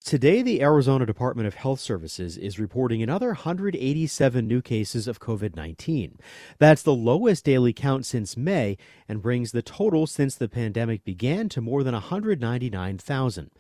Today, the Arizona Department of Health Services is reporting another 187 new cases of COVID-19. That's the lowest daily count since May and brings the total since the pandemic began to more than 199,000.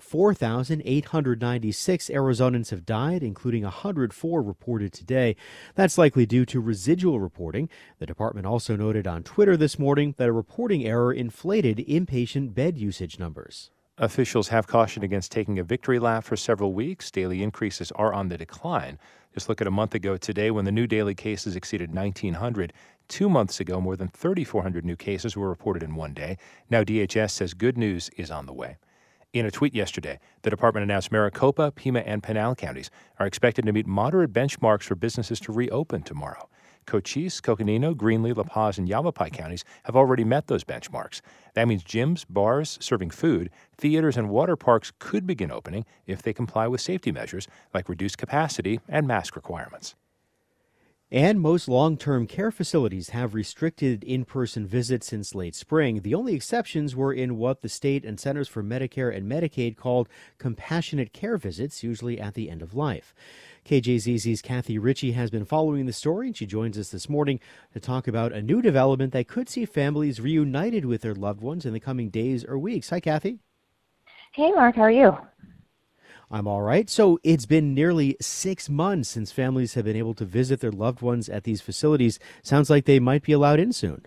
4,896 Arizonans have died, including 104 reported today. That's likely due to residual reporting. The department also noted on Twitter this morning that a reporting error inflated inpatient bed usage numbers. Officials have cautioned against taking a victory lap for several weeks. Daily increases are on the decline. Just look at a month ago today when the new daily cases exceeded 1,900. 2 months ago, more than 3,400 new cases were reported in one day. Now DHS says good news is on the way. In a tweet yesterday, the department announced Maricopa, Pima, and Pinal counties are expected to meet moderate benchmarks for businesses to reopen tomorrow. Cochise, Coconino, Greenlee, La Paz, and Yavapai counties have already met those benchmarks. That means gyms, bars serving food, theaters, and water parks could begin opening if they comply with safety measures like reduced capacity and mask requirements. And most long-term care facilities have restricted in-person visits since late spring. The only exceptions were in what the state and Centers for Medicare and Medicaid called compassionate care visits, usually at the end of life. KJZZ's Kathy Ritchie has been following the story, and she joins us this morning to talk about a new development that could see families reunited with their loved ones in the coming days or weeks. Hi, Kathy. Hey, Mark. How are you? I'm all right. So it's been nearly 6 months since families have been able to visit their loved ones at these facilities. Sounds like they might be allowed in soon.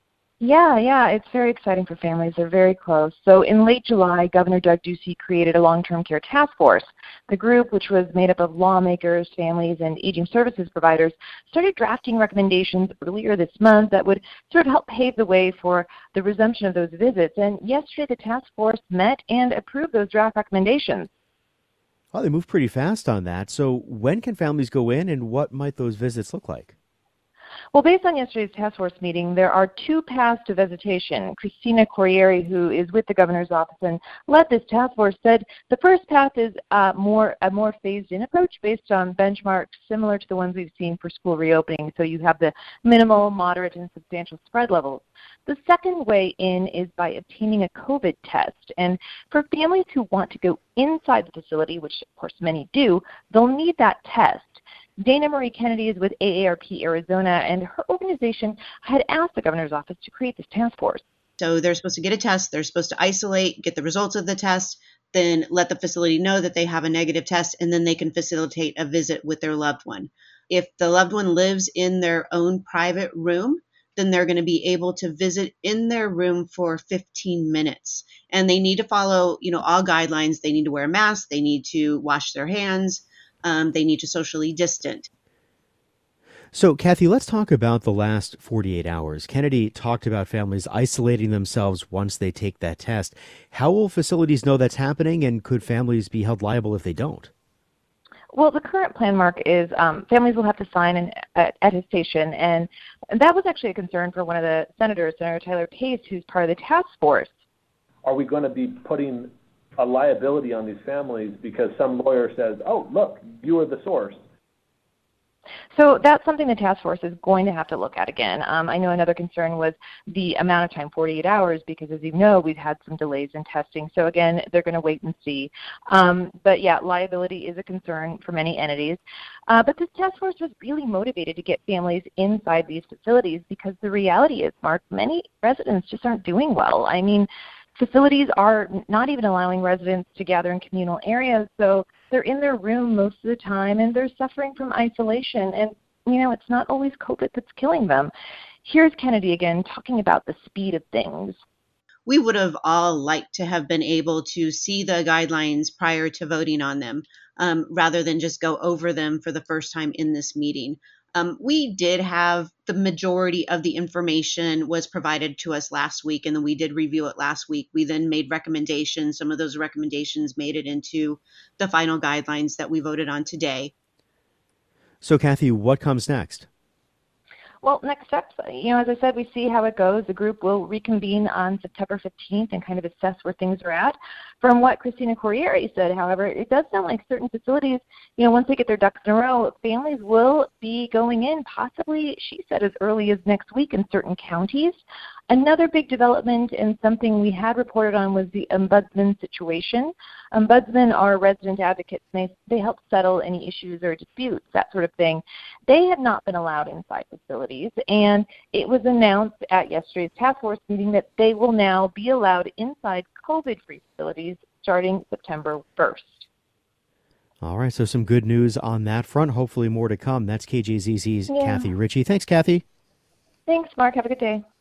Yeah, it's very exciting for families. They're very close. So in late July, Governor Doug Ducey created a long-term care task force. The group, which was made up of lawmakers, families, and aging services providers, started drafting recommendations earlier this month that would sort of help pave the way for the resumption of those visits. And yesterday, the task force met and approved those draft recommendations. Well, they moved pretty fast on that. So when can families go in, and what might those visits look like? Well, based on yesterday's task force meeting, there are two paths to visitation. Christina Corriere, who is with the governor's office and led this task force, said the first path is a more phased-in approach based on benchmarks similar to the ones we've seen for school reopening. So you have the minimal, moderate, and substantial spread levels. The second way in is by obtaining a COVID test. And for families who want to go inside the facility, which of course many do, they'll need that test. Dana Marie Kennedy is with AARP Arizona, and her organization had asked the governor's office to create this task force. So they're supposed to get a test, they're supposed to isolate, get the results of the test, then let the facility know that they have a negative test, and then they can facilitate a visit with their loved one. If the loved one lives in their own private room, then they're going to be able to visit in their room for 15 minutes. And they need to follow, all guidelines. They need to wear a mask, they need to wash their hands, they need to socially distant. So, Kathy, let's talk about the last 48 hours. Kennedy talked about families isolating themselves once they take that test. How will facilities know that's happening, and could families be held liable if they don't? Well, the current plan, Mark, is families will have to sign an attestation, and that was actually a concern for one of the senators, Senator Tyler Pace, who's part of the task force. Are we going to be putting a liability on these families because some lawyer says, oh, look, you are the source? So that's something the task force is going to have to look at again. I know another concern was the amount of time, 48 hours, because as you know, we've had some delays in testing. So again, they're going to wait and see. But yeah, liability is a concern for many entities. But this task force was really motivated to get families inside these facilities because the reality is, Mark, many residents just aren't doing well. I mean, facilities are not even allowing residents to gather in communal areas, so they're in their room most of the time, and they're suffering from isolation. And, it's not always COVID that's killing them. Here's Kennedy again talking about the speed of things. We would have all liked to have been able to see the guidelines prior to voting on them, rather than just go over them for the first time in this meeting. We did have the majority of the information was provided to us last week, and then we did review it last week. We then made recommendations. Some of those recommendations made it into the final guidelines that we voted on today. So, Kathy, what comes next? Well, next steps, as I said, we see how it goes. The group will reconvene on September 15th and kind of assess where things are at. From what Christina Corriere said, however, it does sound like certain facilities, once they get their ducks in a row, families will be going in, possibly, she said, as early as next week in certain counties. Another big development and something we had reported on was the ombudsman situation. Ombudsmen are resident advocates, and they help settle any issues or disputes, that sort of thing. They had not been allowed inside facilities, and it was announced at yesterday's task force meeting that they will now be allowed inside COVID-free facilities starting September 1st. All right, so some good news on that front. Hopefully more to come. That's KJZZ's Kathy Ritchie. Thanks, Kathy. Thanks, Mark. Have a good day.